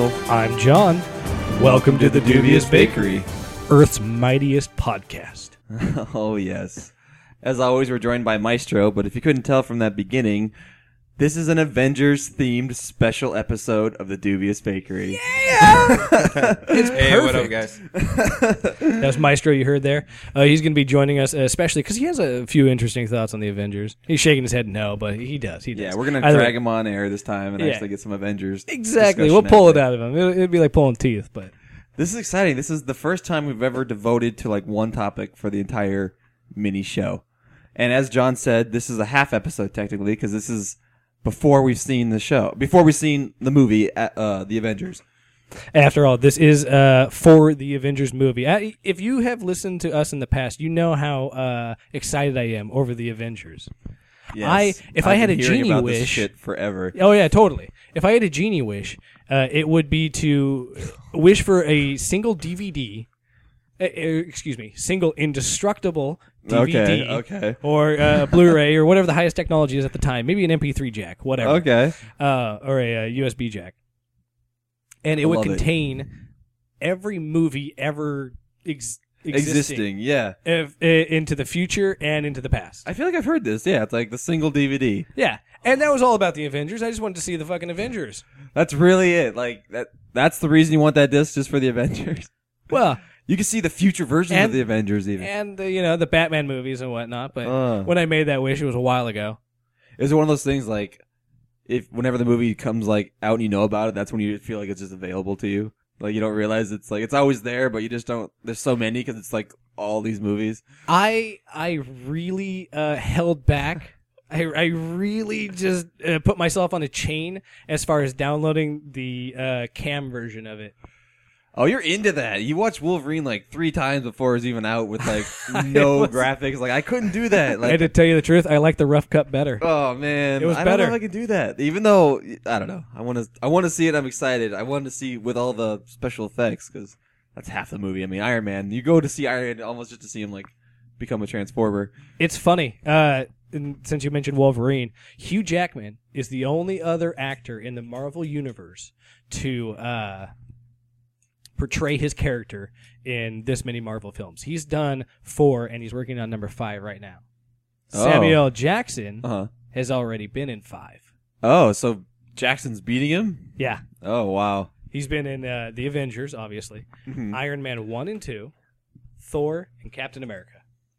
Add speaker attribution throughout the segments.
Speaker 1: Russell.
Speaker 2: I'm John.
Speaker 1: Welcome to the Dubious Bakery.
Speaker 2: Earth's mightiest podcast.
Speaker 1: Oh, yes. As always, we're joined by Maestro, but if you couldn't tell from that beginning, this is an Avengers-themed special episode of the Dubious Bakery.
Speaker 2: Yeah! It's
Speaker 3: Hey,
Speaker 2: perfect.
Speaker 3: what up, guys?
Speaker 2: That was Maestro you heard there. He's going to be joining us, especially because he has a few interesting thoughts on the Avengers. He's shaking his head no, but he does.
Speaker 1: Yeah, we're going to drag him on air this time and actually get some Avengers.
Speaker 2: Exactly. We'll pull it out of him. It'd be like pulling teeth, but...
Speaker 1: This is exciting. This is the first time we've ever devoted to like one topic for the entire mini show. And as John said, this is a half episode technically because this is before we've seen the show, before we've seen the movie, The Avengers.
Speaker 2: After all, this is for the Avengers movie. If you have listened to us in the past, you know how excited I am over the Avengers.
Speaker 1: Yes.
Speaker 2: If I had a
Speaker 1: been hearing
Speaker 2: genie
Speaker 1: about
Speaker 2: wish,
Speaker 1: this shit forever.
Speaker 2: Oh yeah, totally. If I had a genie wish, it would be to wish for a single DVD. Single indestructible DVD.
Speaker 1: Okay.
Speaker 2: Or Blu-ray or whatever the highest technology is at the time. Maybe an MP3 jack, whatever.
Speaker 1: Okay.
Speaker 2: Or a USB jack. And it would contain every movie ever existing.
Speaker 1: Yeah.
Speaker 2: Into the future and into the past.
Speaker 1: I feel like I've heard this. Yeah, it's like the single DVD.
Speaker 2: Yeah. And that was all about the Avengers. I just wanted to see the fucking Avengers.
Speaker 1: That's really it. Like that's the reason you want that disc, just for the Avengers.
Speaker 2: Well,
Speaker 1: you can see the future versions of the Avengers even.
Speaker 2: And the Batman movies and whatnot, but when I made that wish, it was a while ago.
Speaker 1: Is it one of those things like whenever the movie comes like out and you know about it, that's when you feel like it's just available to you? Like you don't realize it's like it's always there, but you just don't. There's so many because it's like all these movies.
Speaker 2: I really held back. I really just put myself on a chain as far as downloading the cam version of it.
Speaker 1: Oh, you're into that. You watched Wolverine like 3 times before it was even out with like no graphics. Like I couldn't do that. Like,
Speaker 2: I had to tell you the truth, I like the rough cut better.
Speaker 1: Oh man,
Speaker 2: it was
Speaker 1: I
Speaker 2: better.
Speaker 1: don't know if I can do that. Even though I don't know, I want to see it. I'm excited. I want to see with all the special effects because that's half the movie. I mean, Iron Man. You go to see Iron Man almost just to see him like become a Transformer.
Speaker 2: It's funny. And since you mentioned Wolverine, Hugh Jackman is the only other actor in the Marvel universe to portray his character in this many Marvel films. He's done 4, and he's working on number 5 right now. Samuel L. Jackson has already been in 5.
Speaker 1: Oh, so Jackson's beating him?
Speaker 2: Yeah.
Speaker 1: Oh, wow.
Speaker 2: He's been in The Avengers, obviously, Iron Man 1 and 2, Thor, and Captain America.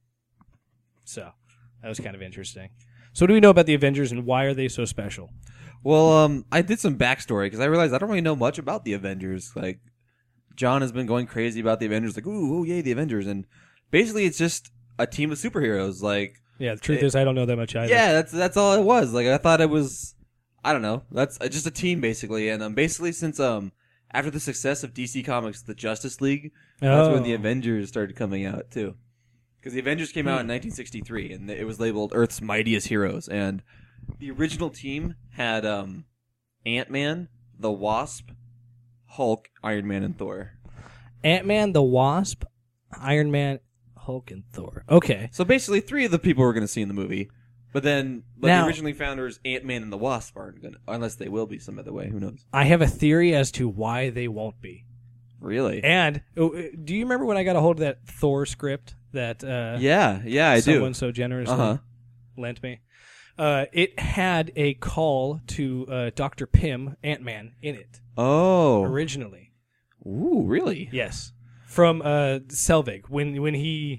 Speaker 2: So, that was kind of interesting. So what do we know about the Avengers, and why are they so special?
Speaker 1: Well, I did some backstory, because I realized I don't really know much about the Avengers. Like, John has been going crazy about the Avengers, like, ooh, yay, the Avengers. And basically, it's just a team of superheroes. Like,
Speaker 2: yeah, the truth is, I don't know that much either.
Speaker 1: Yeah, that's all it was. Like, I thought it was, I don't know, that's just a team, basically. And basically, since after the success of DC Comics' The Justice League, that's when the Avengers started coming out, too. Because the Avengers came out in 1963, and it was labeled Earth's Mightiest Heroes. And the original team had Ant-Man, the Wasp, Hulk, Iron Man, and Thor.
Speaker 2: Ant-Man, the Wasp, Iron Man, Hulk, and Thor. Okay.
Speaker 1: So basically 3 of the people we're going to see in the movie. But then
Speaker 2: Now,
Speaker 1: the originally founders, Ant-Man and the Wasp, aren't going to, unless they will be some other way. Who knows?
Speaker 2: I have a theory as to why they won't be.
Speaker 1: Really?
Speaker 2: And do you remember when I got a hold of that Thor script that
Speaker 1: yeah, I do.
Speaker 2: Someone so generously lent me? It had a call to Dr. Pym, Ant-Man, in it.
Speaker 1: Oh.
Speaker 2: Originally.
Speaker 1: Ooh, really?
Speaker 2: Yes. From Selvig. When he...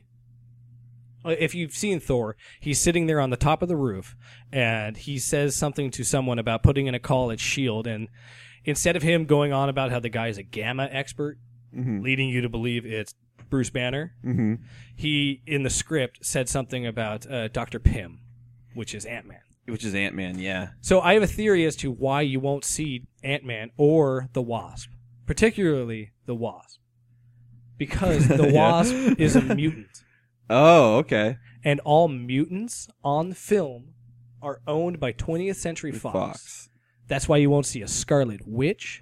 Speaker 2: If you've seen Thor, he's sitting there on the top of the roof, and he says something to someone about putting in a call at S.H.I.E.L.D., and instead of him going on about how the guy's a gamma expert, leading you to believe it's Bruce Banner, he, in the script, said something about Dr. Pym, which is Ant-Man.
Speaker 1: Which is Ant-Man, yeah.
Speaker 2: So I have a theory as to why you won't see Ant-Man or the Wasp, particularly the Wasp. Because the Wasp is a mutant.
Speaker 1: Oh, okay.
Speaker 2: And all mutants on film are owned by 20th Century Fox. That's why you won't see a Scarlet Witch.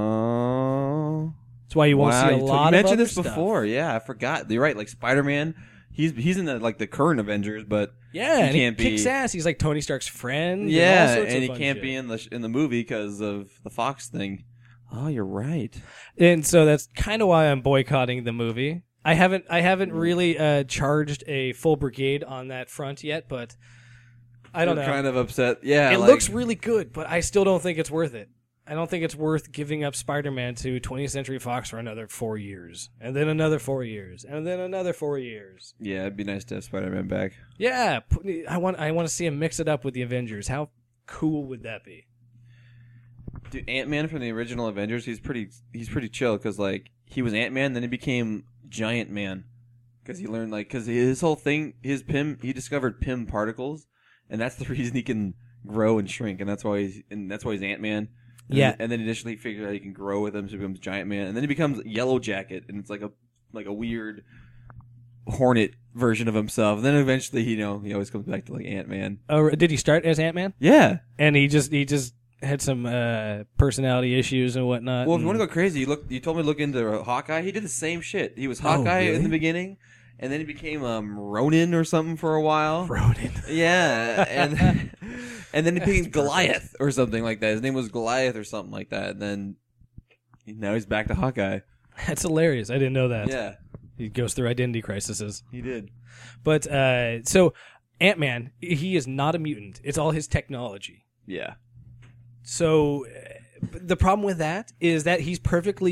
Speaker 1: Oh.
Speaker 2: That's why you won't see a lot of other
Speaker 1: You mentioned this
Speaker 2: stuff.
Speaker 1: before. Yeah, I forgot. You're right. Like Spider-Man, he's in the current Avengers, but
Speaker 2: yeah,
Speaker 1: he can't be.
Speaker 2: Kicks ass. He's like Tony Stark's friend.
Speaker 1: Yeah,
Speaker 2: and
Speaker 1: he can't be in the movie because of the Fox thing. Oh, you're right.
Speaker 2: And so that's kind of why I'm boycotting the movie. I haven't really charged a full brigade on that front yet, but I don't know.
Speaker 1: Kind of upset. Yeah,
Speaker 2: it looks really good, but I still don't think it's worth it. I don't think it's worth giving up Spider-Man to 20th Century Fox for another 4 years, and then another 4 years, and then another 4 years.
Speaker 1: Yeah, it'd be nice to have Spider-Man back.
Speaker 2: Yeah, I want to see him mix it up with the Avengers. How cool would that be?
Speaker 1: Dude, Ant-Man from the original Avengers, he's pretty chill because like he was Ant-Man, then he became Giant Man because he learned because his whole thing, he discovered Pym particles, and that's the reason he can grow and shrink, and that's why he's Ant-Man. And then initially he figured out he can grow with him, so he becomes Giant Man, and then he becomes Yellow Jacket, and it's like a weird Hornet version of himself. And then eventually, he always comes back to like Ant-Man.
Speaker 2: Oh, did he start as Ant-Man?
Speaker 1: Yeah,
Speaker 2: and he just had some personality issues and whatnot.
Speaker 1: Well, if you want to go crazy, you told me to look into Hawkeye. He did the same shit. He was Hawkeye in the beginning, and then he became Ronin or something for a while.
Speaker 2: Ronin.
Speaker 1: Yeah, and then he became Goliath or something like that. His name was Goliath or something like that. And then now he's back to Hawkeye.
Speaker 2: That's hilarious. I didn't know that.
Speaker 1: Yeah.
Speaker 2: He goes through identity crises.
Speaker 1: He did.
Speaker 2: But so Ant-Man, he is not a mutant. It's all his technology.
Speaker 1: Yeah.
Speaker 2: So the problem with that is that he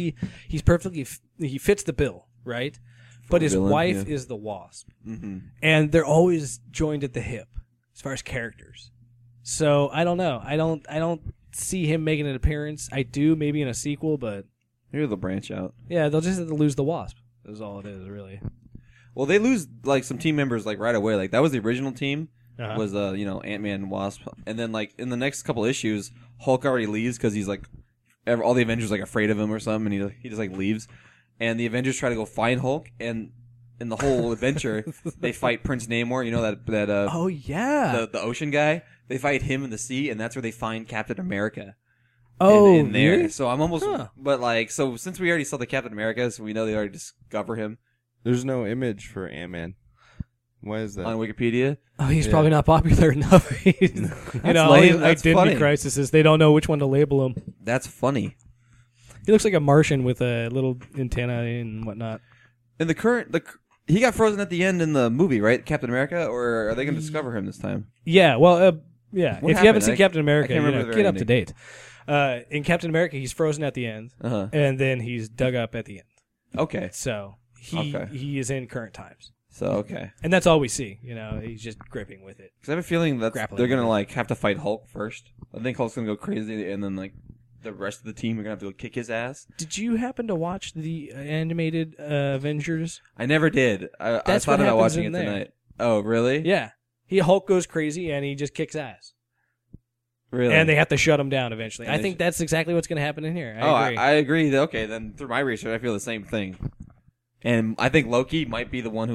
Speaker 2: fits the bill, right? But his wife is the Wasp.
Speaker 1: Mm-hmm.
Speaker 2: And they're always joined at the hip as far as characters. So I don't know. I don't see him making an appearance. I do maybe in a sequel, but
Speaker 1: maybe they'll branch out.
Speaker 2: Yeah, they'll just have to lose the Wasp. That's all it is, really.
Speaker 1: Well, they lose some team members right away. Like that was the original team. Was Ant-Man, Wasp, and then in the next couple issues, Hulk already leaves because he's all the Avengers afraid of him or something, and he just leaves, and the Avengers try to go find Hulk, and in the whole adventure they fight Prince Namor,
Speaker 2: oh yeah,
Speaker 1: the ocean guy. They fight him in the sea, and that's where they find Captain America.
Speaker 2: Oh,
Speaker 1: in there.
Speaker 2: Really?
Speaker 1: So I'm almost, but so since we already saw the Captain America, so we know they already discover him.
Speaker 3: There's no image for Ant-Man. Why is that?
Speaker 1: On Wikipedia?
Speaker 2: Oh, he's probably not popular enough. All his identity crises. They don't know which one to label him.
Speaker 1: That's funny.
Speaker 2: He looks like a Martian with a little antenna and whatnot.
Speaker 1: In he got frozen at the end in the movie, right? Captain America, or are they going to discover him this time?
Speaker 2: Yeah, well, yeah. If you haven't seen Captain America, get up to date. In Captain America, he's frozen at the end, and then he's dug up at the end.
Speaker 1: Okay.
Speaker 2: So he is in current times.
Speaker 1: So, okay.
Speaker 2: And that's all we see. He's just gripping with it.
Speaker 1: Because I have a feeling that they're going to have to fight Hulk first. I think Hulk's going to go crazy, and then the rest of the team are going to have to go kick his ass.
Speaker 2: Did you happen to watch the animated Avengers?
Speaker 1: I never did. I thought about watching it tonight. Oh, really?
Speaker 2: Yeah. Hulk goes crazy, and he just kicks ass.
Speaker 1: Really?
Speaker 2: And they have to shut him down eventually. I think that's exactly what's going to happen in here.
Speaker 1: I agree. Okay, then through my research, I feel the same thing. And I think Loki might be the one who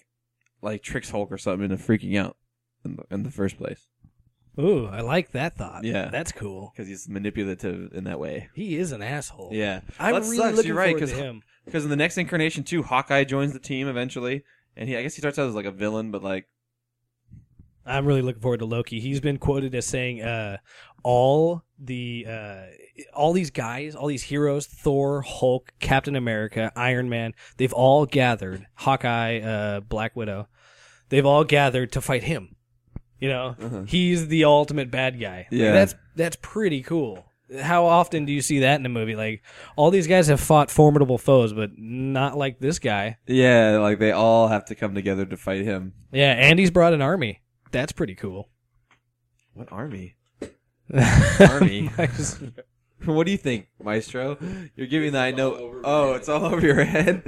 Speaker 1: tricks Hulk or something into freaking out in the first place.
Speaker 2: Ooh, I like that thought.
Speaker 1: Yeah,
Speaker 2: that's cool
Speaker 1: because he's manipulative in that way.
Speaker 2: He is an asshole.
Speaker 1: Yeah,
Speaker 2: I'm really looking forward to him.
Speaker 1: Because in the next incarnation too, Hawkeye joins the team eventually, and I guess he starts out as a villain, but
Speaker 2: I'm really looking forward to Loki. He's been quoted as saying, all these guys, all these heroes, Thor, Hulk, Captain America, Iron Man, they've all gathered, Hawkeye, Black Widow, they've all gathered to fight him. He's the ultimate bad guy.
Speaker 1: Yeah.
Speaker 2: That's pretty cool. How often do you see that in a movie? All these guys have fought formidable foes, but not like this guy.
Speaker 1: Yeah, they all have to come together to fight him.
Speaker 2: Yeah, and he's brought an army. That's pretty cool.
Speaker 1: What army? Army? What do you think, Maestro? You're giving that I know. Oh, it's all over your head?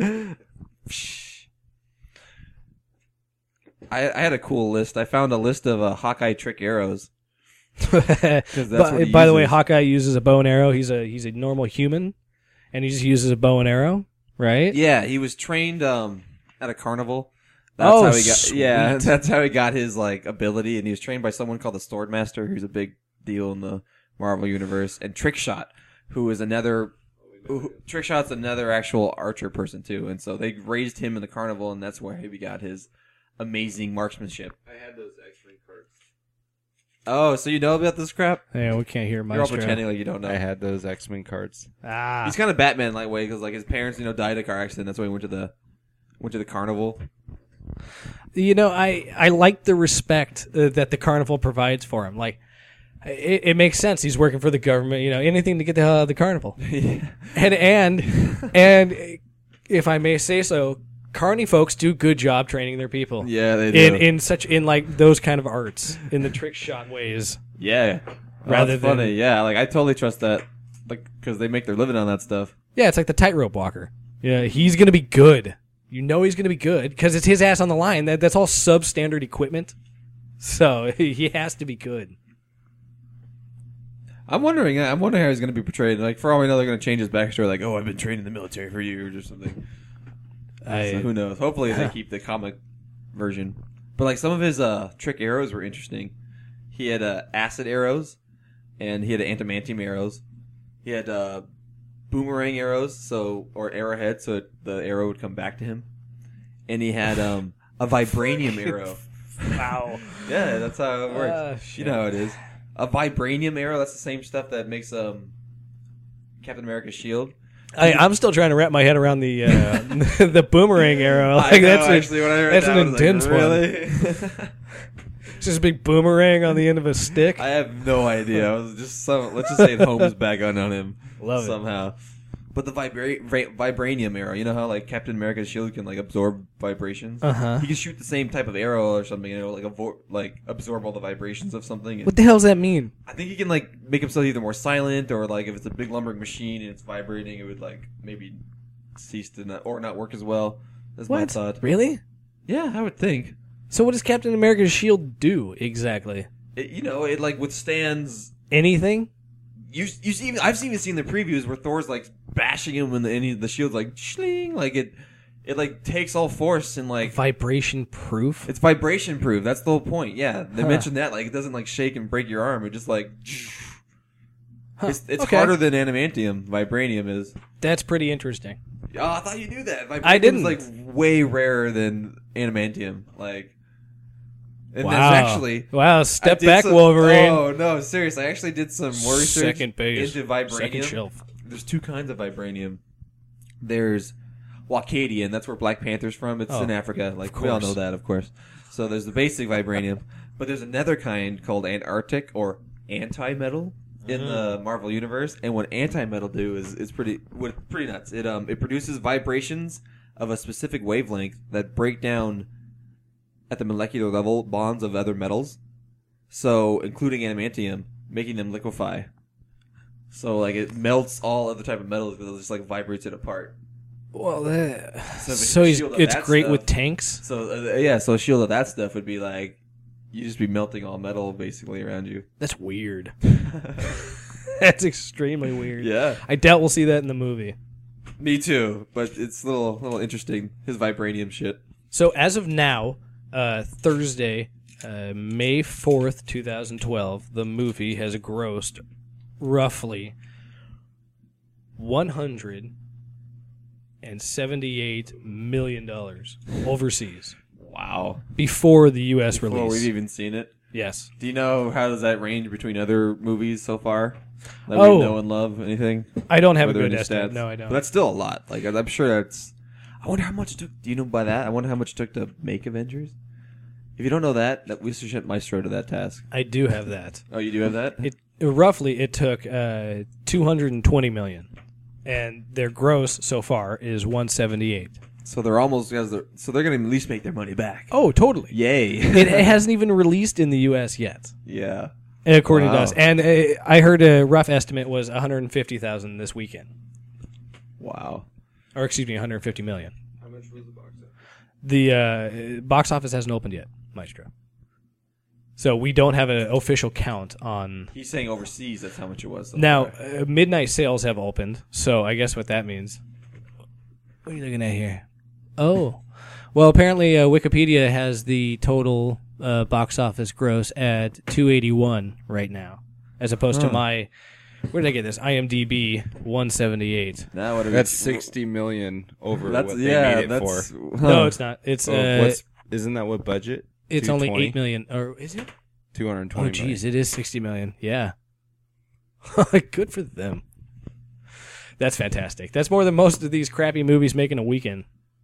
Speaker 1: I had a cool list. I found a list of Hawkeye trick arrows.
Speaker 2: By the way, Hawkeye uses a bow and arrow. He's a normal human, and he just uses a bow and arrow, right?
Speaker 1: Yeah, he was trained at a carnival. That's how he got his ability, and he was trained by someone called the Swordmaster, who's a big deal in the Marvel universe, and Trickshot, Trickshot's another actual archer person too, and so they raised him in the carnival, and that's where he got his amazing marksmanship.
Speaker 3: I had those X-ray cards.
Speaker 1: Oh, so you know about this crap?
Speaker 2: Yeah, we can't hear
Speaker 1: You're all
Speaker 2: Maestro.
Speaker 1: pretending like you don't know.
Speaker 3: I had those X-Men cards.
Speaker 2: Ah,
Speaker 1: He's kind of Batman like way because like his parents, died in a car accident. That's why he went to the carnival.
Speaker 2: I like the respect that the carnival provides for him. Like, it makes sense. He's working for the government. Anything to get the hell out of the carnival.
Speaker 1: Yeah.
Speaker 2: And if I may say so, carny folks do good job training their people.
Speaker 1: Yeah, they do.
Speaker 2: in like those kind of arts, in the trick shot ways.
Speaker 1: Yeah.
Speaker 2: Rather
Speaker 1: That's funny.
Speaker 2: than-
Speaker 1: Yeah, like I totally trust that. Like because they make their living on that stuff.
Speaker 2: Yeah, it's like the tightrope walker. Yeah, he's gonna be good. He's gonna be good because it's his ass on the line. That's all substandard equipment, so he has to be good.
Speaker 1: I'm wondering how he's going to be portrayed. Like for all we know, they're going to change his backstory. Like, oh, I've been trained in the military for years or something. So who knows? Hopefully they keep the comic version. But like some of his trick arrows were interesting. He had acid arrows, and he had antimantium arrows. He had boomerang arrows, or arrowhead, so the arrow would come back to him. And he had a vibranium arrow.
Speaker 2: Wow.
Speaker 1: Yeah, that's how it works. You know how it is. A vibranium arrow, that's the same stuff that makes Captain America's shield.
Speaker 2: I'm still trying to wrap my head around the the boomerang arrow.
Speaker 1: I know,
Speaker 2: that's
Speaker 1: actually, when I heard
Speaker 2: that's
Speaker 1: that,
Speaker 2: an
Speaker 1: I was
Speaker 2: intense
Speaker 1: like,
Speaker 2: one.
Speaker 1: really?
Speaker 2: It's just a big boomerang on the end of a stick.
Speaker 1: I have no idea. I was just let's just say it Holmes back on him.
Speaker 2: Love it.
Speaker 1: somehow. But the vibranium arrow, you know how like Captain America's shield can like absorb vibrations?
Speaker 2: Uh-huh.
Speaker 1: He can shoot the same type of arrow or something, and it'll like absorb all the vibrations of something.
Speaker 2: What the hell does that mean?
Speaker 1: I think he can like make himself either more silent or like if it's a big lumbering machine and it's vibrating, it would like maybe cease to not work as well. That's my
Speaker 2: What?
Speaker 1: thought.
Speaker 2: Really?
Speaker 1: Yeah, I would think.
Speaker 2: So what does Captain America's shield do exactly?
Speaker 1: It like withstands.
Speaker 2: Anything?
Speaker 1: I've even seen the previews where Thor's like bashing him and the shield's like shling, like it like takes all force and like
Speaker 2: Vibration proof?
Speaker 1: it's vibration proof. That's the whole point. Yeah, they
Speaker 2: Huh.
Speaker 1: mentioned that like it doesn't like shake and break your arm. It just like it's
Speaker 2: Okay.
Speaker 1: harder than adamantium. Vibranium is.
Speaker 2: That's pretty interesting.
Speaker 1: Oh, I thought you knew that. Vibranium
Speaker 2: I didn't.
Speaker 1: is like way rarer than adamantium. Like, and
Speaker 2: Wow.
Speaker 1: there's actually.
Speaker 2: Wow,
Speaker 1: I
Speaker 2: step
Speaker 1: did
Speaker 2: back,
Speaker 1: some-
Speaker 2: Wolverine.
Speaker 1: Oh no, seriously! I actually did some more research
Speaker 2: Second base.
Speaker 1: into vibranium.
Speaker 2: Second shelf.
Speaker 1: There's two kinds of vibranium. There's Wakadian. That's where Black Panther's from. It's in Africa. Like we all know that, of course. So there's the basic vibranium, but there's another kind called Antarctic or anti-metal in the Marvel universe. And what anti-metal do is pretty nuts. It produces vibrations of a specific wavelength that break down at the molecular level bonds of other metals. So including adamantium, making them liquefy. So like it melts all other type of metals because it just like vibrates it apart.
Speaker 2: Well,
Speaker 1: So if
Speaker 2: so
Speaker 1: it's a
Speaker 2: he's,
Speaker 1: shield of
Speaker 2: it's
Speaker 1: that
Speaker 2: great
Speaker 1: stuff-
Speaker 2: with tanks.
Speaker 1: So so a shield of that stuff would be like you just be melting all metal basically around you.
Speaker 2: That's weird. That's extremely weird.
Speaker 1: Yeah,
Speaker 2: I doubt we'll see that in the movie.
Speaker 1: me too. But it's a little interesting. His vibranium shit.
Speaker 2: So as of now, Thursday, May 4th, 2012, the movie has grossed roughly $178 million overseas
Speaker 1: Wow.
Speaker 2: before the U.S.
Speaker 1: Before
Speaker 2: release.
Speaker 1: we've even seen it.
Speaker 2: Yes.
Speaker 1: Do you know how does that range between other movies so far that
Speaker 2: Oh.
Speaker 1: we know and love? Anything?
Speaker 2: I don't have
Speaker 1: Were
Speaker 2: a
Speaker 1: there
Speaker 2: good
Speaker 1: any
Speaker 2: estimate.
Speaker 1: stats?
Speaker 2: No, I don't.
Speaker 1: But that's still a lot. Like I'm sure that's. I wonder how much it took. Do you know by that? I wonder how much it took to make Avengers. If you don't know that we should ship Maestro to that task.
Speaker 2: I do have that.
Speaker 1: Oh, you do have that?
Speaker 2: It took 220 million, and their gross so far is 178.
Speaker 1: So they're almost so they're gonna at least make their money back.
Speaker 2: Oh, totally.
Speaker 1: Yay!
Speaker 2: It hasn't even released in the U.S. yet,
Speaker 1: Yeah.
Speaker 2: according to
Speaker 1: Wow.
Speaker 2: us. And I heard a rough estimate was 150,000 this weekend,
Speaker 1: Wow.
Speaker 2: or excuse me, 150 million.
Speaker 3: How much was the box office?
Speaker 2: The box office hasn't opened yet, Maestro. So we don't have an official count on.
Speaker 1: He's saying overseas. That's how much it was. So
Speaker 2: Now,
Speaker 1: far.
Speaker 2: midnight sales have opened, so I guess what that means. What are you looking at here? Oh. Well, apparently Wikipedia has the total box office gross at 281 right now, as opposed to my... Where did I get this? IMDb 178.
Speaker 1: Now what are
Speaker 3: That's
Speaker 1: we,
Speaker 3: 60 million over
Speaker 1: That's
Speaker 3: what
Speaker 1: yeah.
Speaker 3: they made it
Speaker 1: That's
Speaker 3: for.
Speaker 2: No, it's not. It's
Speaker 3: So isn't that what budget?
Speaker 2: it's only
Speaker 3: 220?
Speaker 2: 8 million. Or is it?
Speaker 3: $220
Speaker 2: Oh, geez,
Speaker 3: million.
Speaker 2: it is $60 million. Yeah. Good for them. That's fantastic. That's more than most of these crappy movies make in a weekend.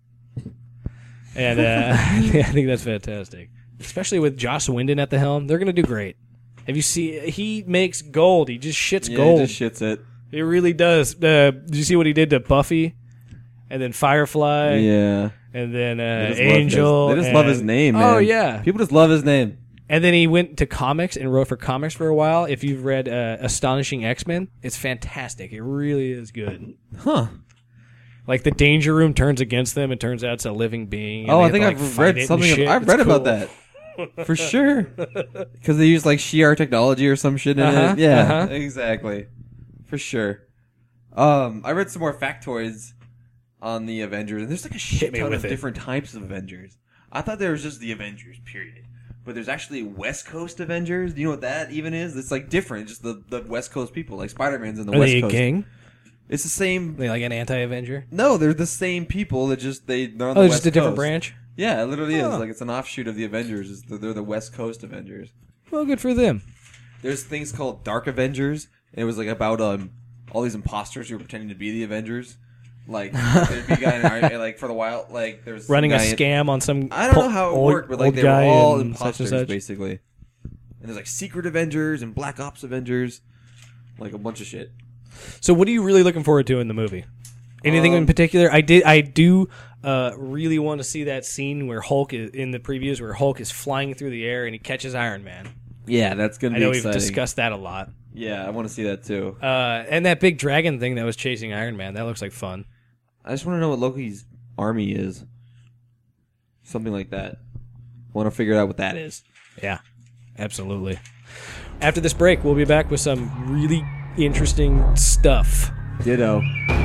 Speaker 2: And I think that's fantastic. Especially with Joss Whedon at the helm. They're going to do great. Have you seen? He makes gold. He just shits gold.
Speaker 1: He just shits it.
Speaker 2: He really does. Did you see what he did to Buffy? And then Firefly?
Speaker 1: Yeah.
Speaker 2: And then
Speaker 1: They just
Speaker 2: Angel.
Speaker 1: They just love his name, man.
Speaker 2: Oh, yeah.
Speaker 1: People just love his name.
Speaker 2: And then he went to comics and wrote for comics for a while. If you've read Astonishing X-Men, it's fantastic. It really is good.
Speaker 1: Huh.
Speaker 2: Like the Danger Room turns against them and turns out it's a living being.
Speaker 1: Oh, I
Speaker 2: and they
Speaker 1: think
Speaker 2: have to,
Speaker 1: I've
Speaker 2: fight
Speaker 1: read
Speaker 2: it and
Speaker 1: something.
Speaker 2: shit.
Speaker 1: I've
Speaker 2: It's
Speaker 1: read
Speaker 2: cool.
Speaker 1: about that. For sure. Because they use like Shi'ar technology or some shit in
Speaker 2: Uh-huh,
Speaker 1: it. Yeah,
Speaker 2: uh-huh.
Speaker 1: exactly. For sure. I read some more factoids on the Avengers, and there's like a shit
Speaker 2: me
Speaker 1: ton
Speaker 2: with
Speaker 1: of
Speaker 2: it.
Speaker 1: different types of Avengers. I thought there was just the Avengers, period. But there's actually West Coast Avengers. Do you know what that even is? It's like different. Just the West Coast people. Like Spider-Man's in the
Speaker 2: Are
Speaker 1: West
Speaker 2: they a
Speaker 1: Coast.
Speaker 2: gang?
Speaker 1: It's the same.
Speaker 2: Are they like an anti-Avenger?
Speaker 1: No, they're the same people. They're on
Speaker 2: Oh,
Speaker 1: the
Speaker 2: they're
Speaker 1: West
Speaker 2: just a different
Speaker 1: Coast.
Speaker 2: branch?
Speaker 1: Yeah, it literally is.
Speaker 2: Huh.
Speaker 1: Like it's an offshoot of the Avengers. They're the West Coast Avengers.
Speaker 2: Well, good for them.
Speaker 1: There's things called Dark Avengers, and it was like about all these imposters who were pretending to be the Avengers. Like there'd be a guy in Iron, like for the while, like there's
Speaker 2: Running a
Speaker 1: some guy
Speaker 2: scam on some
Speaker 1: I don't know how it
Speaker 2: old-
Speaker 1: worked, but like
Speaker 2: old
Speaker 1: they were
Speaker 2: guy
Speaker 1: all
Speaker 2: and such
Speaker 1: imposters
Speaker 2: and such.
Speaker 1: basically. And there's like Secret Avengers and Black Ops Avengers, like a bunch of shit.
Speaker 2: So what are you really looking forward to in the movie? Anything in particular? I do really want to see that scene where Hulk is, in the previews where Hulk is flying through the air and he catches Iron Man.
Speaker 1: Yeah, that's gonna
Speaker 2: I
Speaker 1: be
Speaker 2: know
Speaker 1: exciting.
Speaker 2: we've discussed that a lot.
Speaker 1: Yeah, I want to see that too.
Speaker 2: And that big dragon thing that was chasing Iron Man, that looks like fun.
Speaker 1: I just want to know what Loki's army is. Something like that. Want to figure out what that is.
Speaker 2: Yeah, absolutely. After this break, we'll be back with some really interesting stuff.
Speaker 1: Ditto.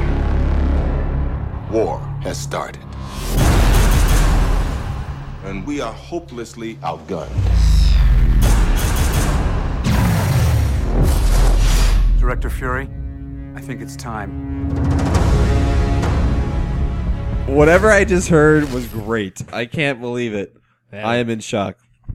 Speaker 4: War has started. And we are hopelessly outgunned.
Speaker 5: Director Fury, I think it's time.
Speaker 1: Whatever I just heard was great. I can't believe it.
Speaker 2: Yeah.
Speaker 1: I am in shock.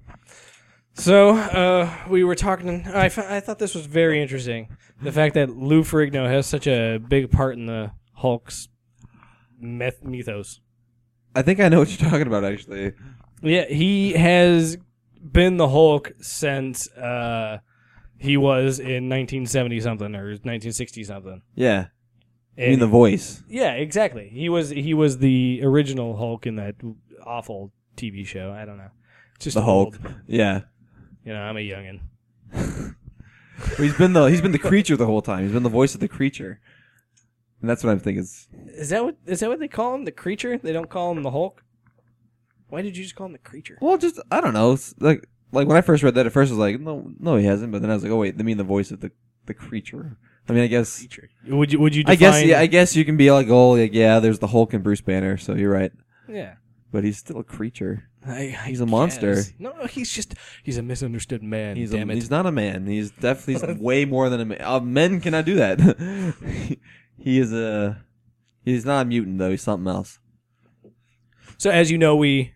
Speaker 2: So, we were talking. I thought this was very interesting. The fact that Lou Ferrigno has such a big part in the Hulk's mythos.
Speaker 1: I think I know what you're talking about, actually.
Speaker 2: Yeah, he has been the Hulk since he was in 1970 something or 1960 something.
Speaker 1: Yeah. You
Speaker 2: And-
Speaker 1: mean the voice.
Speaker 2: Yeah, exactly. He was the original Hulk in that awful TV show. I don't know. Just
Speaker 1: The Hulk.
Speaker 2: old.
Speaker 1: Yeah.
Speaker 2: You know, I'm a youngin.
Speaker 1: He's been the creature the whole time. He's been the voice of the creature. And that's what I'm thinking.
Speaker 2: Is that what they call him? The creature? They don't call him the Hulk? Why did you just call him the creature?
Speaker 1: Well, just I don't know. It's like when I first read that, at first I was like, no, he hasn't. But then I was like, oh wait, they mean the voice of the creature. I mean, I guess.
Speaker 2: Creature. Would you define?
Speaker 1: I guess you can be like, oh, like, yeah, there's the Hulk and Bruce Banner. So you're right.
Speaker 2: Yeah.
Speaker 1: But he's still a creature. He's a
Speaker 2: guess.
Speaker 1: monster.
Speaker 2: No, he's a misunderstood man.
Speaker 1: He's
Speaker 2: Damn it.
Speaker 1: He's not a man. He's definitely way more than a man. Men cannot do that. He's not a mutant though. He's something else.
Speaker 2: So as you know, we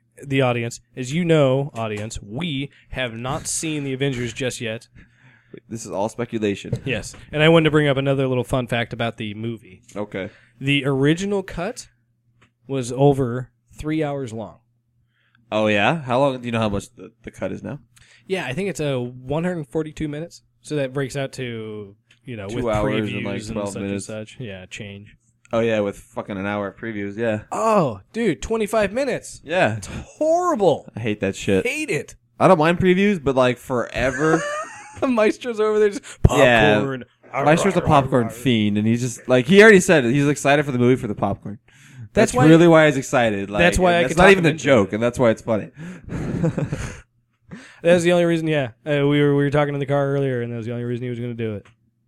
Speaker 2: have not seen the Avengers just yet.
Speaker 1: This is all speculation.
Speaker 2: Yes. And I wanted to bring up another little fun fact about the movie.
Speaker 1: Okay.
Speaker 2: The original cut was over 3 hours long.
Speaker 1: Oh yeah. How long? Do you know how much the cut is now?
Speaker 2: Yeah, I think it's 142 minutes. So that breaks out to,
Speaker 1: 2
Speaker 2: with
Speaker 1: hours
Speaker 2: previews
Speaker 1: and, like, 12
Speaker 2: such
Speaker 1: minutes.
Speaker 2: and such. Yeah, change.
Speaker 1: Oh yeah, with fucking an hour of previews. Yeah.
Speaker 2: Oh, dude, 25 minutes.
Speaker 1: Yeah.
Speaker 2: Horrible.
Speaker 1: I hate that shit.
Speaker 2: Hate it.
Speaker 1: I don't mind previews, but like forever.
Speaker 2: The Maestro's over there just popcorn.
Speaker 1: Maestro's a popcorn fiend, and he's just like he already said it. He's excited for the movie for the popcorn.
Speaker 2: That's
Speaker 1: That's
Speaker 2: why-
Speaker 1: really why he's excited. Like,
Speaker 2: That's why I
Speaker 1: That's
Speaker 2: could
Speaker 1: not
Speaker 2: talk
Speaker 1: even
Speaker 2: him
Speaker 1: a
Speaker 2: into
Speaker 1: joke,
Speaker 2: it.
Speaker 1: and that's why it's funny.
Speaker 2: That was the only reason, yeah. We were talking in the car earlier, and that was the only reason he was going to do it.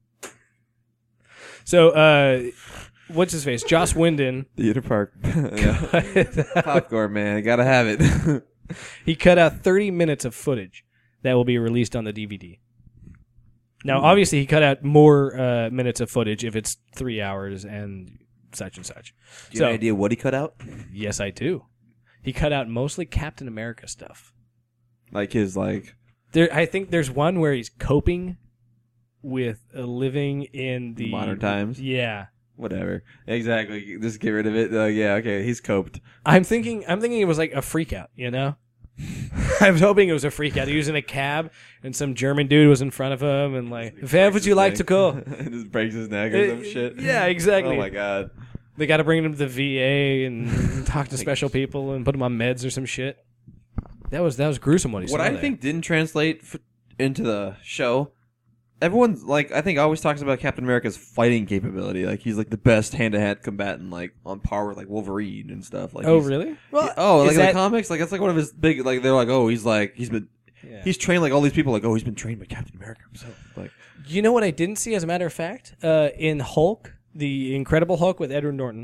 Speaker 2: So, what's his face? Joss Whedon.
Speaker 1: Theater park. Yeah. Popcorn, man. I gotta have it.
Speaker 2: He cut out 30 minutes of footage that will be released on the DVD. Now, obviously, he cut out more minutes of footage if it's 3 hours and such and such.
Speaker 1: Do you have an idea what he cut out?
Speaker 2: Yes, I do. He cut out mostly Captain America stuff.
Speaker 1: Like his
Speaker 2: I think there's one where he's coping with living in the
Speaker 1: Modern times.
Speaker 2: Yeah.
Speaker 1: Whatever. Exactly. Just get rid of it. Yeah, okay. He's coped.
Speaker 2: I'm thinking it was like a freak out, you know? I was hoping it was a freak out. He was in a cab and some German dude was in front of him and like, where would you like to go?
Speaker 1: Just breaks his neck or some shit.
Speaker 2: Yeah, exactly.
Speaker 1: Oh my god.
Speaker 2: They got to bring him to the VA and talk to special people and put him on meds or some shit. That was gruesome what he saw
Speaker 1: What I
Speaker 2: there.
Speaker 1: think didn't translate into the show, everyone's like, I think always talks about Captain America's fighting capability. Like he's like the best hand-to-hand combatant, like on par with like Wolverine and stuff. Like,
Speaker 2: Oh, really? Well,
Speaker 1: like
Speaker 2: is
Speaker 1: in
Speaker 2: that-
Speaker 1: the comics, like that's like one of his big. Like they're like, oh, he's
Speaker 2: Yeah.
Speaker 1: he's trained like all these people. Like, oh, he's been trained by Captain America himself. Like,
Speaker 2: You know what I didn't see, as a matter of fact? In Hulk, the Incredible Hulk with Edward Norton,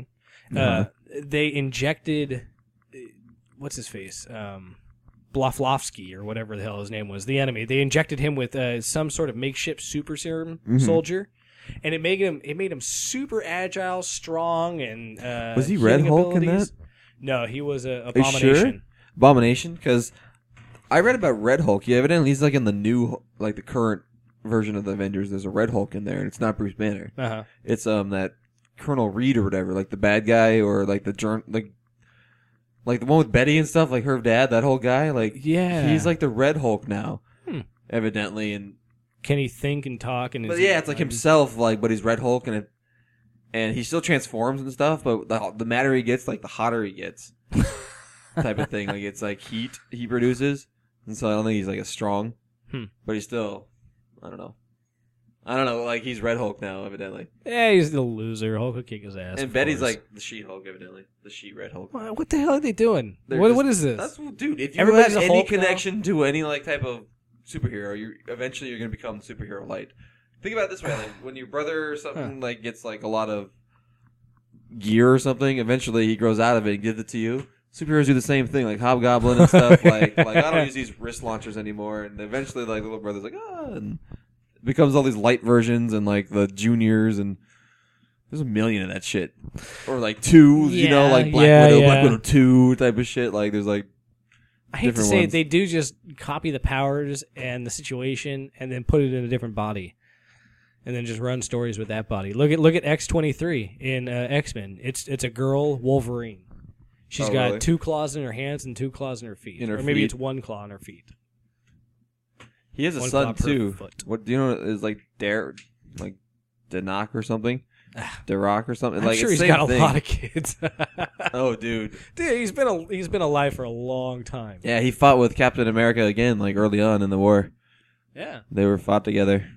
Speaker 2: they injected, what's his face? Bloflovsky, or whatever the hell his name was, the enemy. They injected him with some sort of makeshift super serum soldier, and it made him super agile, strong, and
Speaker 1: Was he Red
Speaker 2: healing
Speaker 1: Hulk in
Speaker 2: abilities.
Speaker 1: that?
Speaker 2: No, he was a
Speaker 1: Are you
Speaker 2: Abomination.
Speaker 1: sure? Abomination, because I read about Red Hulk. Yeah, evidently he's like in the new, like the current version of the Avengers. There's a Red Hulk in there, and it's not Bruce Banner.
Speaker 2: Uh-huh.
Speaker 1: It's that Colonel Reed or whatever, like the bad guy, or like the like the one with Betty and stuff, like her dad, that whole guy. Like,
Speaker 2: Yeah.
Speaker 1: he's like the Red Hulk now, evidently. And
Speaker 2: Can he think and talk? And
Speaker 1: but yeah, it's like himself, like, but he's Red Hulk, and he still transforms and stuff. But the madder he gets, like the hotter he gets, type of thing. Like it's like heat he produces, and so I don't think he's like as strong. But he's still, I don't know. Like he's Red Hulk now, evidently.
Speaker 2: Yeah, he's the loser. Hulk will kick his ass.
Speaker 1: And
Speaker 2: of
Speaker 1: Betty's
Speaker 2: course.
Speaker 1: like the She-Hulk, evidently. The She-Red Hulk.
Speaker 2: What the hell are they doing?
Speaker 1: They're
Speaker 2: What
Speaker 1: just-
Speaker 2: is this?
Speaker 1: That's dude. If you
Speaker 2: Everybody's
Speaker 1: have
Speaker 2: a
Speaker 1: any
Speaker 2: Hulk now?
Speaker 1: connection to any like type of superhero, you're gonna become superhero light. Think about it this way: like when your brother or something like gets like a lot of gear or something, eventually he grows out of it and gives it to you. Superheroes do the same thing, like Hobgoblin and stuff. like I don't use these wrist launchers anymore, and eventually like the little brother's like and it becomes all these light versions and like the juniors and. There's a million of that shit. Or like two, you know, like Black Widow, Black Widow 2 type of shit. Like there's like
Speaker 2: I hate to
Speaker 1: different
Speaker 2: say it,
Speaker 1: ones.
Speaker 2: they do just copy the powers and the situation and then put it in a different body, and then just run stories with that body. Look at X-23 in X-Men. It's a girl Wolverine. She's got
Speaker 1: really?
Speaker 2: 2 claws in her hands and 2 claws in her feet,
Speaker 1: In her
Speaker 2: or maybe
Speaker 1: feet.
Speaker 2: it's 1 claw in her feet.
Speaker 1: He has a
Speaker 2: One
Speaker 1: son
Speaker 2: claw per
Speaker 1: too.
Speaker 2: foot.
Speaker 1: What do you know? Is like Danak or something? Darak or something?
Speaker 2: I'm
Speaker 1: like
Speaker 2: sure
Speaker 1: it's
Speaker 2: he's
Speaker 1: the
Speaker 2: got
Speaker 1: same
Speaker 2: a
Speaker 1: thing.
Speaker 2: lot of kids.
Speaker 1: Oh, dude.
Speaker 2: Dude, he's been alive for a long time.
Speaker 1: Yeah, he fought with Captain America again, like early on in the war.
Speaker 2: Yeah.
Speaker 1: They were fought together.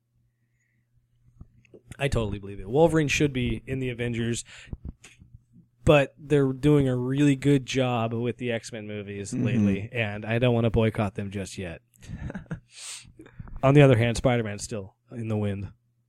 Speaker 2: I totally believe it. Wolverine should be in the Avengers, but they're doing a really good job with the X-Men movies lately, and I don't want to boycott them just yet. On the other hand, Spider-Man's still in the wind.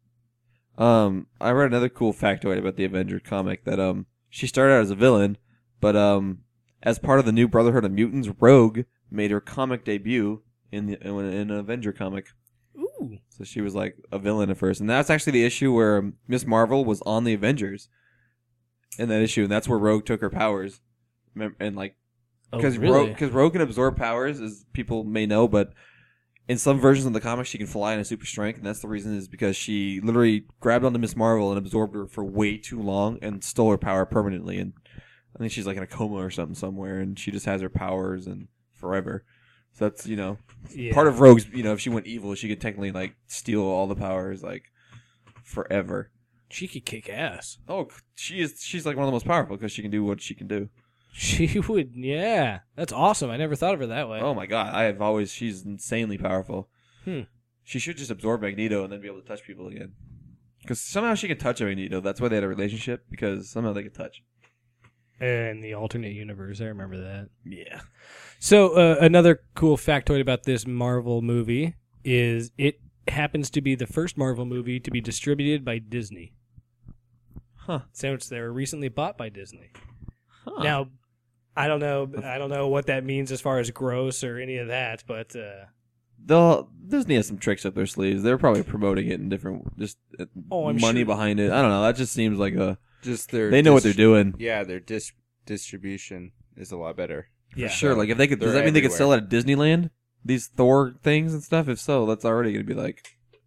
Speaker 1: I read another cool factoid about the Avenger comic that she started out as a villain, but as part of the new Brotherhood of Mutants, Rogue made her comic debut in an Avenger comic.
Speaker 2: Ooh.
Speaker 1: So she was like a villain at first, and that's actually the issue where Miss Marvel was on the Avengers in that issue, and that's where Rogue took her powers, and like because Rogue can absorb powers, as people may know, but in some versions of the comic she can fly in a super strength, and that's the reason is because she literally grabbed onto Miss Marvel and absorbed her for way too long and stole her power permanently, and I think she's like in a coma or something somewhere, and she just has her powers and forever. So that's, part of Rogue's, if she went evil, she could technically, like, steal all the powers, like, forever.
Speaker 2: She could kick ass.
Speaker 1: Oh, she's, like, one of the most powerful because she can do what she can do.
Speaker 2: She would, yeah. That's awesome. I never thought of her that way.
Speaker 1: Oh, my God. She's insanely powerful. She should just absorb Magneto and then be able to touch people again. Because somehow she can touch Magneto. That's why they had a relationship, because somehow they could touch.
Speaker 2: In the alternate universe, I remember that.
Speaker 1: Yeah.
Speaker 2: So another cool factoid about this Marvel movie is it happens to be the first Marvel movie to be distributed by Disney.
Speaker 1: Huh.
Speaker 2: Since they were recently bought by Disney.
Speaker 1: Huh.
Speaker 2: Now, I don't know what that means as far as gross or any of that, but
Speaker 1: Disney has some tricks up their sleeves. They're probably promoting it in different,
Speaker 2: I'm
Speaker 1: money
Speaker 2: sure.
Speaker 1: behind it. I don't know. That just seems like
Speaker 3: Just their
Speaker 1: they know what they're doing.
Speaker 3: Yeah, their distribution is a lot better.
Speaker 2: yeah.
Speaker 1: Sure. Like if they could, does
Speaker 3: They're
Speaker 1: that mean they could sell it at Disneyland? these Thor things and stuff? If so, that's already going to be like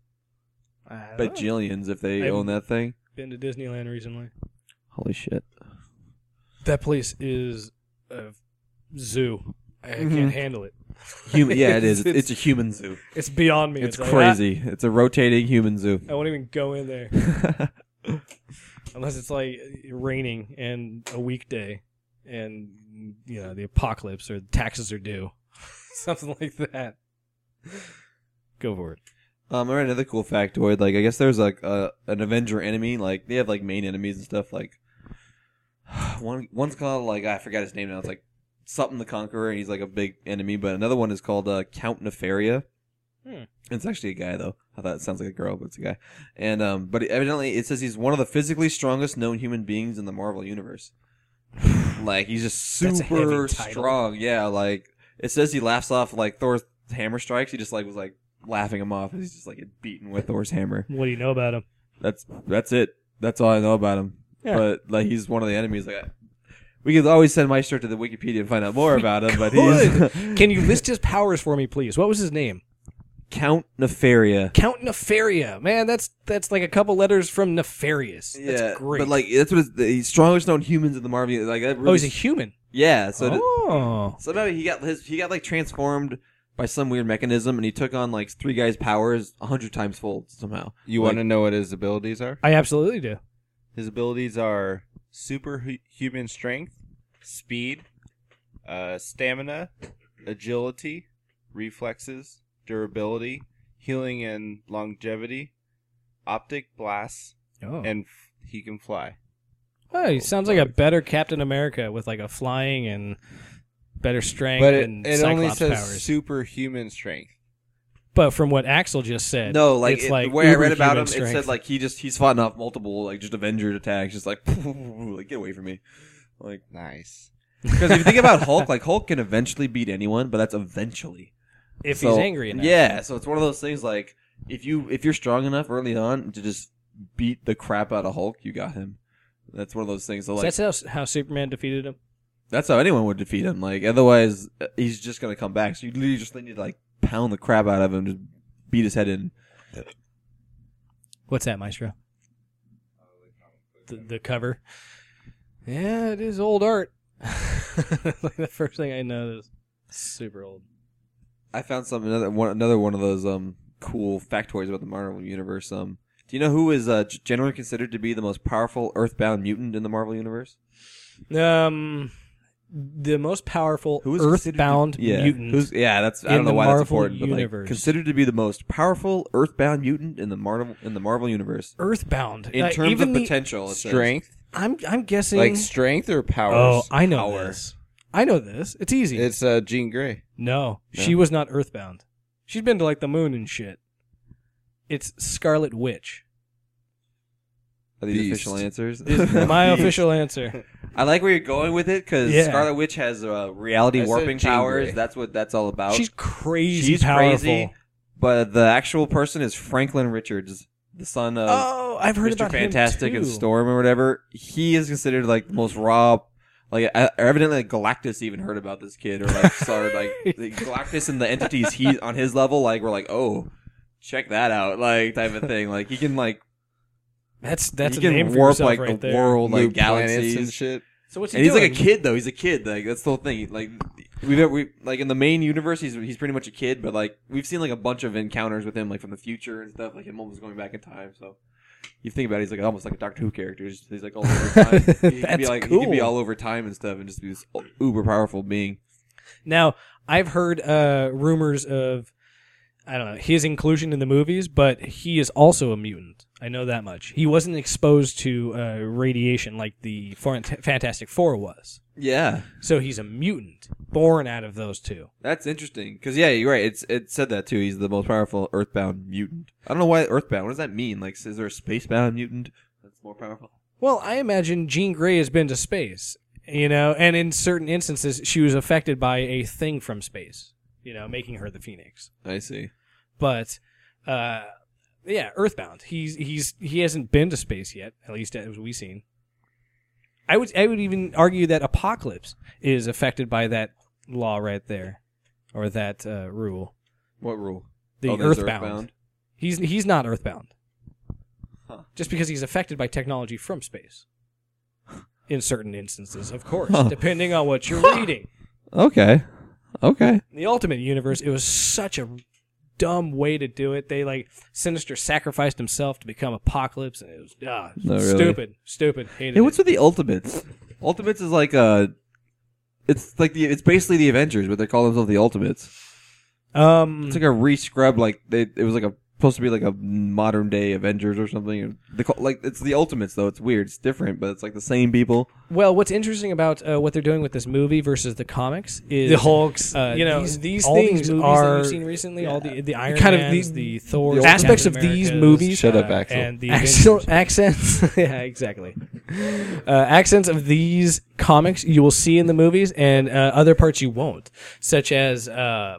Speaker 2: I don't know.
Speaker 1: bajillions if they
Speaker 2: I've-
Speaker 1: own that thing.
Speaker 2: Been to Disneyland recently.
Speaker 1: Holy shit.
Speaker 2: That place is a zoo. I can't handle it.
Speaker 1: Human, yeah, it is. It's a human zoo.
Speaker 2: It's beyond me.
Speaker 1: It's
Speaker 2: like,
Speaker 1: crazy. It's a rotating human zoo.
Speaker 2: I won't even go in there unless it's like raining and a weekday, and the apocalypse or the taxes are due, something like that. Go for it.
Speaker 1: I read another cool factoid. Like, I guess there's like an Avenger enemy. Like, they have like main enemies and stuff. Like, one's called like I forgot his name now. It's like something the Conqueror, and he's like a big enemy. But another one is called Count Nefaria. It's actually a guy though. I thought it sounds like a girl, but it's a guy. And but evidently it says he's one of the physically strongest known human beings in the Marvel universe. Like, he's just
Speaker 2: That's a heavy
Speaker 1: super
Speaker 2: title.
Speaker 1: strong. Yeah, like it says he laughs off like Thor's hammer strikes. He just like was like laughing him off. He's just like beaten with Thor's hammer.
Speaker 2: What do you know about him?
Speaker 1: That's it. That's all I know about him.
Speaker 2: Yeah.
Speaker 1: But like he's one of the enemies. Like we could always send Maestro to the Wikipedia and find out more about him. But
Speaker 2: Good.
Speaker 1: he's
Speaker 2: Can you list his powers for me, please? What was his name?
Speaker 1: Count Nefaria.
Speaker 2: Count Nefaria. Man, that's like a couple letters from nefarious. That's great.
Speaker 1: But like that's what he's strongest known humans in the Marvel. Like that really,
Speaker 2: oh, he's a human.
Speaker 1: yeah. So
Speaker 2: Oh.
Speaker 1: somehow he got like transformed by some weird mechanism, and he took on like 3 guys' powers 100 times fold somehow.
Speaker 3: You want to know what his abilities are?
Speaker 2: I absolutely do.
Speaker 3: His abilities are superhuman strength, speed, stamina, agility, reflexes, durability, healing and longevity, optic blasts,
Speaker 2: Oh.
Speaker 3: and he can fly.
Speaker 2: Oh, he sounds like a better Captain America with like a flying and better strength
Speaker 3: But
Speaker 2: and
Speaker 3: it only
Speaker 2: Cyclops
Speaker 3: says
Speaker 2: powers.
Speaker 3: superhuman strength.
Speaker 2: But from what Axel just said,
Speaker 1: No, like,
Speaker 2: it's
Speaker 1: the way I read about him,
Speaker 2: uber-human
Speaker 1: it said
Speaker 2: strength.
Speaker 1: like he's fought off multiple like just Avengers attacks, just like like get away from me, like
Speaker 3: Nice.
Speaker 1: because if you think about Hulk, like Hulk can eventually beat anyone, but that's eventually.
Speaker 2: if
Speaker 1: So,
Speaker 2: he's angry enough.
Speaker 1: Yeah, so it's one of those things like if you're strong enough early on to just beat the crap out of Hulk, you got him. That's one of those things. So
Speaker 2: So
Speaker 1: like
Speaker 2: that's how Superman defeated him.
Speaker 1: that's how anyone would defeat him. Like otherwise, he's just gonna come back. So you literally just need to like pound the crap out of him, just beat his head in.
Speaker 2: What's that, Maestro? The cover. Yeah, it is old art. Like the first thing I noticed. Super old.
Speaker 1: I found another one of those cool factoids about the Marvel universe. Do you know who is generally considered to be the most powerful Earthbound mutant in the Marvel universe?
Speaker 2: The most powerful
Speaker 1: Who is considered
Speaker 2: Earthbound
Speaker 1: yeah.
Speaker 2: mutant.
Speaker 1: That's I
Speaker 2: in
Speaker 1: don't know
Speaker 2: the
Speaker 1: why that's
Speaker 2: Marvel
Speaker 1: important, but like,
Speaker 2: universe.
Speaker 1: considered to be the most powerful Earthbound mutant in the Marvel universe
Speaker 2: Earthbound.
Speaker 1: in terms
Speaker 2: even
Speaker 1: of
Speaker 2: the-
Speaker 1: potential. It says.
Speaker 3: Strength?
Speaker 2: I'm guessing.
Speaker 3: Like strength or powers?
Speaker 2: Oh, I know
Speaker 3: Power.
Speaker 2: this. I know this. It's easy.
Speaker 3: It's Jean Grey.
Speaker 2: No, she was not Earthbound. She's been to like the moon and shit. It's Scarlet Witch.
Speaker 1: Are these
Speaker 3: Beast.
Speaker 1: official answers?
Speaker 2: Is my official answer.
Speaker 1: I like where you're going with it because
Speaker 2: Yeah.
Speaker 1: Scarlet Witch has reality
Speaker 3: I said
Speaker 1: warping
Speaker 3: Jean
Speaker 1: powers.
Speaker 3: Grey.
Speaker 1: That's what that's all about.
Speaker 2: She's crazy
Speaker 1: She's
Speaker 2: powerful.
Speaker 1: crazy, but the actual person is Franklin Richards, the son of
Speaker 2: Oh, I've heard
Speaker 1: Mr.
Speaker 2: about
Speaker 1: Fantastic
Speaker 2: him
Speaker 1: and
Speaker 2: too.
Speaker 1: Storm or whatever. He is considered like the most raw. Like evidently, like, Galactus even heard about this kid, or like started like the Galactus and the entities he on his level. Like we're like, oh, check that out, like type of thing. Like he can like
Speaker 2: That's
Speaker 1: he
Speaker 2: a
Speaker 1: can
Speaker 2: name for
Speaker 1: warp
Speaker 2: yourself
Speaker 1: like
Speaker 2: right
Speaker 1: the
Speaker 2: there.
Speaker 1: world, like
Speaker 3: Move planets and
Speaker 1: galaxies.
Speaker 3: shit.
Speaker 2: So what's he
Speaker 1: And he's
Speaker 2: doing?
Speaker 1: like a kid though. He's a kid. Like that's the whole thing. Like we like in the main universe, he's pretty much a kid. But like we've seen like a bunch of encounters with him, like from the future and stuff. Like him almost going back in time. So you think about it, he's like almost like a Doctor Who character. He's like all over time. He could be
Speaker 2: That's
Speaker 1: like he could be
Speaker 2: cool.
Speaker 1: all over time and stuff, and just be this uber powerful being.
Speaker 2: Now, I've heard rumors of, I don't know, his inclusion in the movies, but he is also a mutant. I know that much. He wasn't exposed to radiation like the Fantastic Four was.
Speaker 1: Yeah,
Speaker 2: So he's a mutant, born out of those two.
Speaker 1: that's interesting. Because yeah, you're right. It said that too. He's the most powerful Earthbound mutant. I don't know why Earthbound. What does that mean? Like, is there a spacebound mutant that's more powerful?
Speaker 2: Well, I imagine Jean Grey has been to space, and in certain instances, she was affected by a thing from space, making her the Phoenix.
Speaker 1: I see.
Speaker 2: But, yeah, Earthbound. He hasn't been to space yet, at least as we've seen. I would even argue that Apocalypse is affected by that law right there, or that rule.
Speaker 1: What rule?
Speaker 2: The
Speaker 1: Oh, there's
Speaker 2: Earthbound. He's not Earthbound.
Speaker 1: Huh.
Speaker 2: Just because he's affected by technology from space. In certain instances, of course,
Speaker 1: Huh.
Speaker 2: depending on what you're reading.
Speaker 1: Okay.
Speaker 2: In the Ultimate Universe, it was such a dumb way to do it. They Sinister sacrificed himself to become Apocalypse, and it was
Speaker 1: No, really?
Speaker 2: stupid. Hated
Speaker 1: Hey, what's
Speaker 2: it.
Speaker 1: with the Ultimates? Ultimates is like it's basically the Avengers, but they call themselves the Ultimates. It's like a re-scrub. It was supposed to be like a modern day Avengers or something. And they call it's the Ultimates though. It's weird. It's different, but it's like the same people.
Speaker 2: Well, what's interesting about what they're doing with this movie versus the comics is
Speaker 6: The Hulks,
Speaker 2: these
Speaker 6: all
Speaker 2: things
Speaker 6: these
Speaker 2: movies
Speaker 6: are
Speaker 2: that you've seen recently, all the Iron
Speaker 6: kind of
Speaker 2: Mans, the Thor,
Speaker 6: aspects of
Speaker 2: Captain
Speaker 6: these
Speaker 2: Americas,
Speaker 6: movies.
Speaker 3: Shut up, Axel.
Speaker 2: and the
Speaker 6: Axel,
Speaker 2: Avengers.
Speaker 6: accents.
Speaker 2: Yeah, exactly. Accents of these comics you will see in the movies, and other parts you won't, such as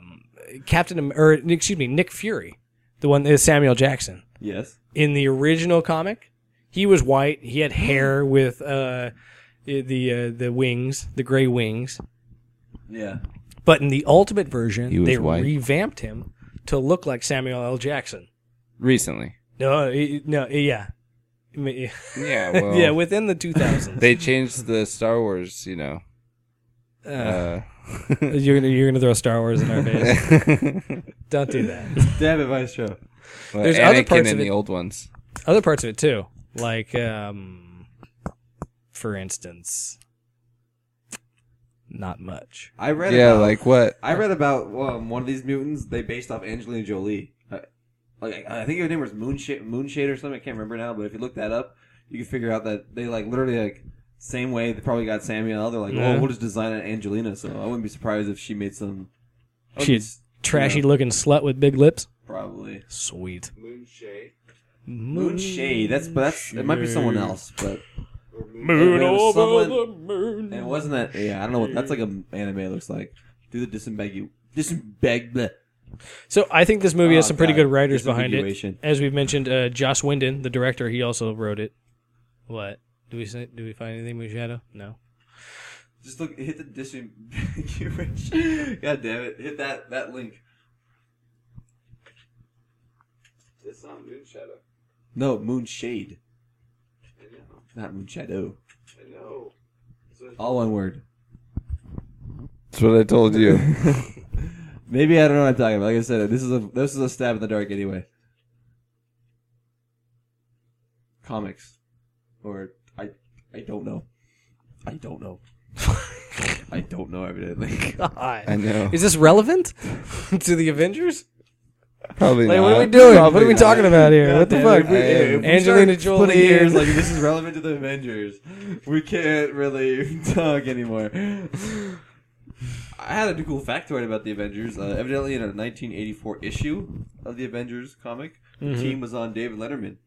Speaker 2: Nick Fury, the one is Samuel Jackson.
Speaker 1: Yes.
Speaker 2: In the original comic, he was white. He had hair with the wings, the gray wings.
Speaker 1: Yeah.
Speaker 2: But in the Ultimate version,
Speaker 3: He was
Speaker 2: they
Speaker 3: white.
Speaker 2: revamped him to look like Samuel L. Jackson.
Speaker 3: Recently.
Speaker 2: Yeah.
Speaker 3: Yeah, well.
Speaker 2: Yeah, within the 2000s.
Speaker 3: They changed the Star Wars,
Speaker 2: You're gonna throw Star Wars in our face. Don't do that.
Speaker 1: Damn it, Maestro.
Speaker 3: well,
Speaker 2: There's
Speaker 3: Anakin
Speaker 2: other parts
Speaker 3: in
Speaker 2: of
Speaker 3: the
Speaker 2: it-
Speaker 3: old ones.
Speaker 2: Other parts of it too, like for instance, not much.
Speaker 1: I read
Speaker 3: Yeah,
Speaker 1: about,
Speaker 3: like what?
Speaker 1: I read about one of these mutants. They based off Angelina Jolie. I think her name was Moonshade or something. I can't remember now. But if you look that up, you can figure out that they literally same way they probably got Samuel. They're like,
Speaker 2: Yeah.
Speaker 1: oh, we'll just design an Angelina. So I wouldn't be surprised if she made some.
Speaker 2: She's trashy looking slut with big lips.
Speaker 1: Probably
Speaker 2: Sweet.
Speaker 1: Moonshade. That's it might be someone else, but
Speaker 2: Moon
Speaker 1: it was
Speaker 2: over
Speaker 1: someone-
Speaker 2: the moon.
Speaker 1: and it wasn't that. Yeah, I don't know what that's like. An anime looks like. Do the disambiguation.
Speaker 2: So I think this movie has
Speaker 1: Oh,
Speaker 2: some pretty
Speaker 1: God.
Speaker 2: good writers behind it.
Speaker 1: Disambiguation.
Speaker 2: As we've mentioned, Joss Whedon, the director, he also wrote it. What? Do we find anything with Shadow? No.
Speaker 1: Just hit the disambiguation. God damn it! Hit that link.
Speaker 3: It's not Moonshadow.
Speaker 1: No, Moonshade. Not Moonshadow.
Speaker 3: I know.
Speaker 1: All one word.
Speaker 3: That's what I told you.
Speaker 1: Maybe I don't know what I'm talking about. Like I said, this is a stab in the dark anyway. Comics, or I don't know. I don't know. I don't know evidently.
Speaker 3: I know.
Speaker 2: Is this relevant to the Avengers?
Speaker 3: Probably
Speaker 2: Like,
Speaker 3: not.
Speaker 2: what are we doing?
Speaker 3: Probably
Speaker 2: What are we
Speaker 3: not.
Speaker 2: talking about here? What the fuck?
Speaker 1: If we
Speaker 2: Angelina
Speaker 1: start putting
Speaker 2: Jolie.
Speaker 1: ears like this is relevant to the Avengers. We can't really talk anymore. I had a cool factoid about the Avengers. Evidently, in a 1984 issue of the Avengers comic, the team was on David Letterman.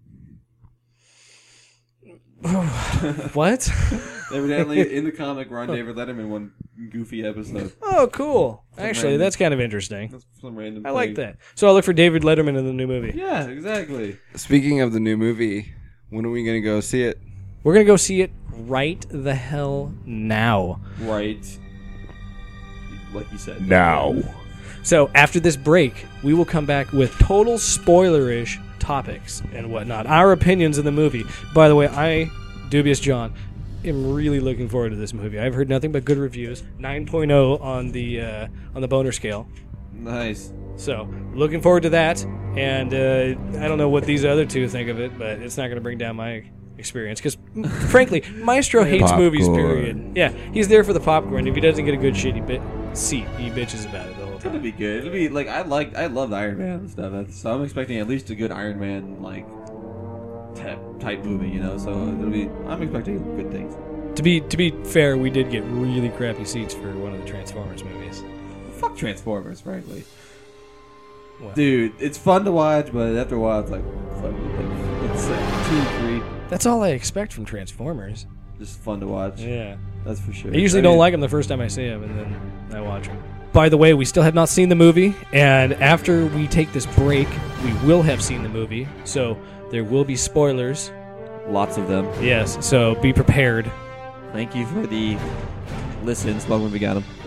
Speaker 2: What?
Speaker 1: Evidently, in the comic, we're on David Letterman one goofy episode.
Speaker 2: Oh, cool. Actually,
Speaker 1: random-
Speaker 2: that's kind of interesting.
Speaker 1: That's some random.
Speaker 2: I like
Speaker 1: thing.
Speaker 2: that. So I'll look for David Letterman in the new movie.
Speaker 1: Yeah, exactly.
Speaker 3: Speaking of the new movie, when are we going to go see it?
Speaker 2: We're going to go see it right the hell now.
Speaker 1: Right. Like you said.
Speaker 3: Now.
Speaker 2: So after this break, we will come back with total spoilerish topics and whatnot. Our opinions of the movie. By the way, I, Dubious John, am really looking forward to this movie. I've heard nothing but good reviews. 9.0 on the boner scale.
Speaker 1: Nice.
Speaker 2: So looking forward to that. And I don't know what these other two think of it, but it's not going to bring down my experience because, frankly, Maestro hates movies.
Speaker 3: Popcorn.
Speaker 2: Period. Yeah, he's there for the popcorn. If he doesn't get a good shitty seat, he bitches about it the whole
Speaker 1: It'll
Speaker 2: time.
Speaker 1: be good. It'll be like I loved Iron Man and stuff. So I'm expecting at least a good Iron Man type movie, you know. So I'm expecting good things.
Speaker 2: To be fair, we did get really crappy seats for one of the Transformers movies.
Speaker 1: Fuck Transformers, frankly.
Speaker 2: Well,
Speaker 1: Dude, it's fun to watch, but after a while, it's like, fuck, it's like 2, 3,
Speaker 2: that's all I expect from Transformers.
Speaker 1: just fun to watch.
Speaker 2: Yeah.
Speaker 1: That's for sure.
Speaker 2: I usually don't like them the first time I see them, and then I watch them. By the way, we still have not seen the movie, and after we take this break, we will have seen the movie, so there will be spoilers.
Speaker 1: lots of them.
Speaker 2: Yes, so be prepared.
Speaker 1: Thank you for the listens. Long when we got them.